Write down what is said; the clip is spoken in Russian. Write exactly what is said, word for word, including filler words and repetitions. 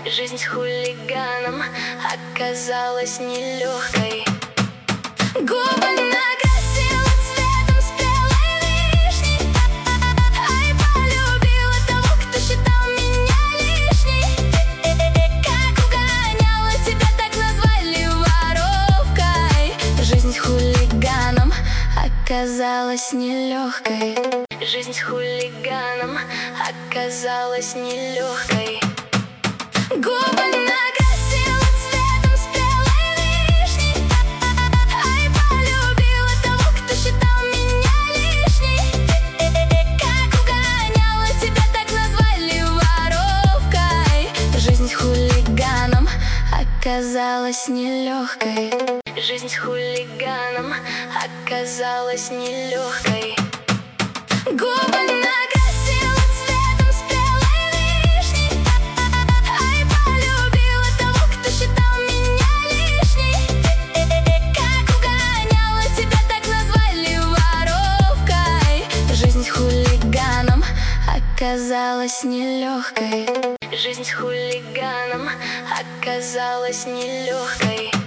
Жизнь с хулиганом оказалась нелегкой. Губы накрасила цветом спелой вишни, ай, полюбила того, кто считал меня лишней. Как угоняла тебя, так назвали воровкой. Жизнь с хулиганом оказалась нелегкой. Жизнь с хулиганом оказалась нелегкой. Губы накрасила цветом спелой вишни, ай, полюбила того, кто считал меня лишней. Как угоняла тебя, так назвали воровкой. Жизнь с хулиганом оказалась нелегкой. Жизнь с хулиганом оказалась нелегкой. Губы накрасила цветом спелой вишни, ай, полюбила того, кто считал меня лишней. Как угоняла тебя, так назвали воровкой. Жизнь с хулиганом оказалась нелегкой. Жизнь с хулиганом оказалась нелегкой.